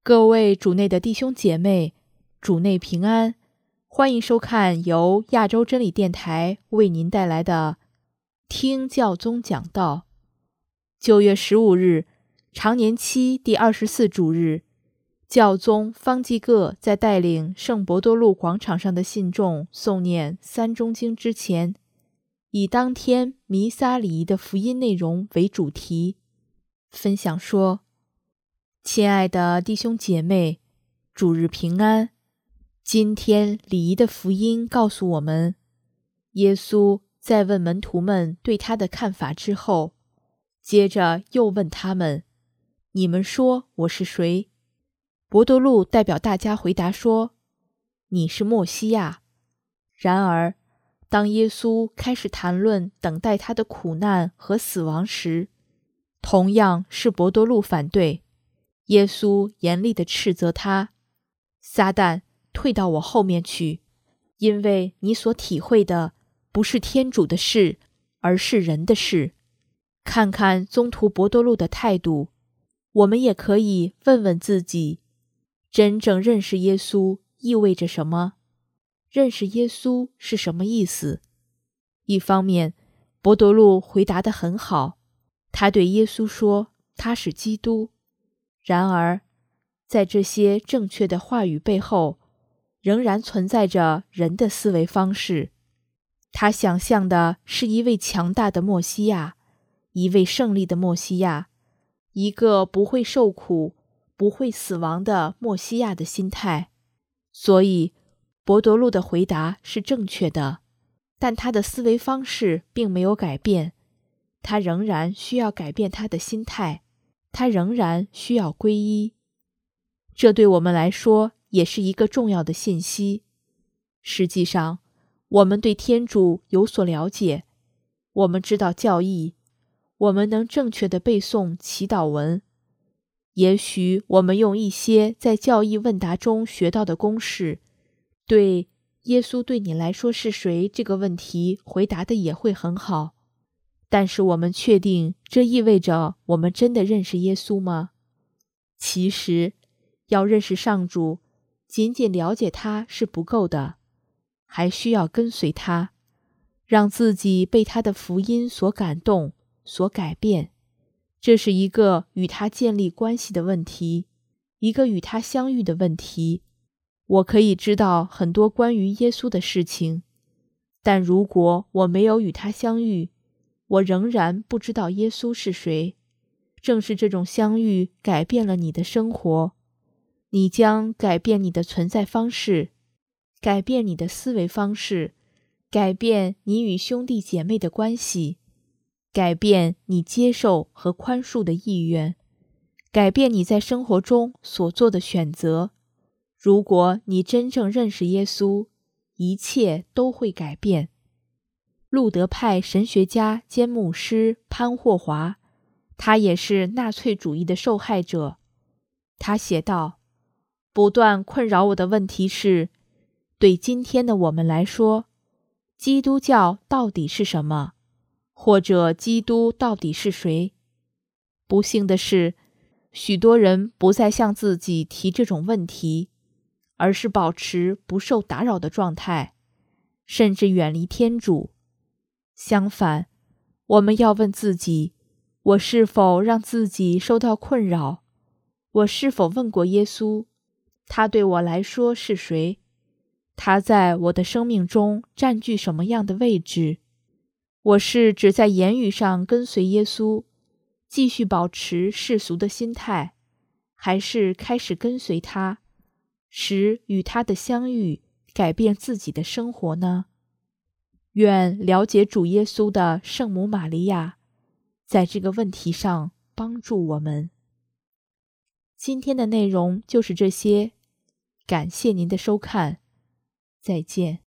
各位主内的弟兄姐妹，主内平安，欢迎收看由亚洲真理电台为您带来的听教宗讲道。9月15日，常年期第24主日，教宗方济各在带领圣伯多禄广场上的信众诵念三中经之前，以当天弥撒礼仪的福音内容为主题，分享说：亲爱的弟兄姐妹，主日平安。今天礼仪的福音告诉我们，耶稣在问门徒们对他的看法之后，接着又问他们：你们说我是谁？伯多禄代表大家回答说：你是默西亚。然而，当耶稣开始谈论等待他的苦难和死亡时，同样是伯多禄反对。耶稣严厉地斥责他：撒旦，退到我后面去，因为你所体会的不是天主的事，而是人的事。看看宗徒伯多禄的态度，我们也可以问问自己，真正认识耶稣意味着什么？认识耶稣是什么意思？一方面，伯多禄回答得很好，他对耶稣说他是基督。然而，在这些正确的话语背后，仍然存在着人的思维方式。他想象的是一位强大的默西亚，一位胜利的默西亚，一个不会受苦、不会死亡的默西亚的心态。所以，伯多禄的回答是正确的，但他的思维方式并没有改变，他仍然需要改变他的心态。他仍然需要皈依。这对我们来说也是一个重要的信息。实际上，我们对天主有所了解，我们知道教义，我们能正确地背诵祈祷文。也许我们用一些在教义问答中学到的公式，对耶稣对你来说是谁这个问题回答的也会很好。但是我们确定这意味着我们真的认识耶稣吗？其实，要认识上主，仅仅了解他是不够的，还需要跟随他，让自己被他的福音所感动、所改变。这是一个与他建立关系的问题，一个与他相遇的问题。我可以知道很多关于耶稣的事情，但如果我没有与他相遇，我仍然不知道耶稣是谁。正是这种相遇改变了你的生活，你将改变你的存在方式，改变你的思维方式，改变你与兄弟姐妹的关系，改变你接受和宽恕的意愿，改变你在生活中所做的选择。如果你真正认识耶稣，一切都会改变。路德派神学家兼牧师潘霍华，他也是纳粹主义的受害者。他写道：不断困扰我的问题是，对今天的我们来说，基督教到底是什么？或者基督到底是谁？不幸的是，许多人不再向自己提这种问题，而是保持不受打扰的状态，甚至远离天主。相反，我们要问自己，我是否让自己受到困扰？我是否问过耶稣，他对我来说是谁？他在我的生命中占据什么样的位置？我是只在言语上跟随耶稣，继续保持世俗的心态，还是开始跟随他，使与他的相遇改变自己的生活呢？愿了解主耶稣的圣母玛利亚在这个问题上帮助我们。今天的内容就是这些，感谢您的收看，再见。